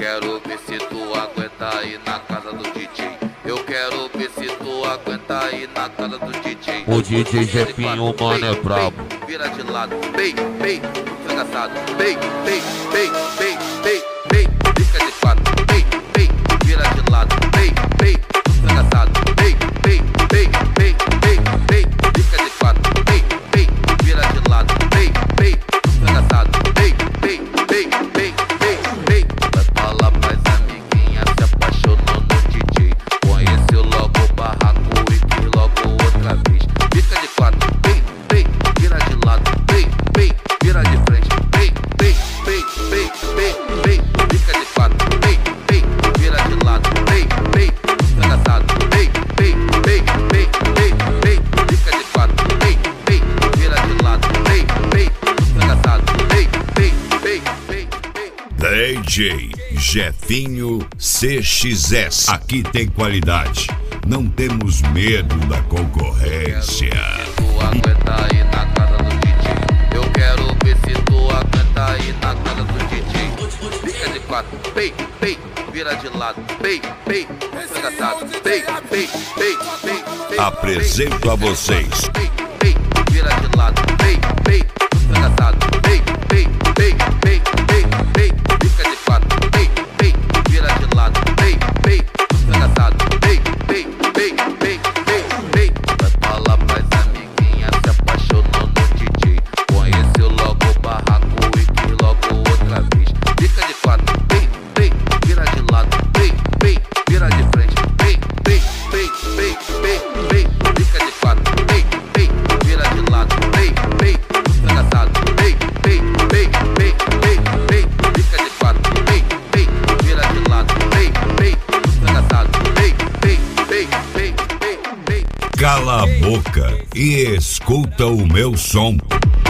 quero ver se tu aguenta aí na casa do DJ. Eu quero ver se tu aguenta aí na casa do DJ. O DJ Jefinho, mano, é brabo. Vira de lado, bem, desgraçado, bem, fica de quatro, bem, vira de lado, bem, desgraçado, bem, fica de quatro, bem, vira de lado, bem, desgraçado, bem. Vai falar pras amiguinhas, se apaixonou no DJ. Conheceu logo o barraco e quis logo outra vez. Fica de quatro, bem, vira de lado, bem, vira de frente, bem, fica de quatro, bem, vira de lado, bem, desgraçado, bem, fica de quatro, bem, vira de lado, bem, desgraçado, bem. DJ Jefinho CXS. Aqui tem qualidade, não temos medo da concorrência. Tu aguenta aí na casa do DJ. Eu quero ver se tu aguenta aí na casa do DJ. Fica de quatro, vira de lado, desgraçado, Apresento a vocês vira de lado, desgraçado, fica de quatro, vira de lado, desgraçado, vai falar pras amiguinhas, se apaixonou no DJ. Conheceu logo o barraco e quis logo outra vez. Fica de quatro, vira de lado, vira de frente, fica de quatro, vira de lado, desgraçado, fica de quatro, vira de lado, desgraçado, Cala a boca e escuta o meu som.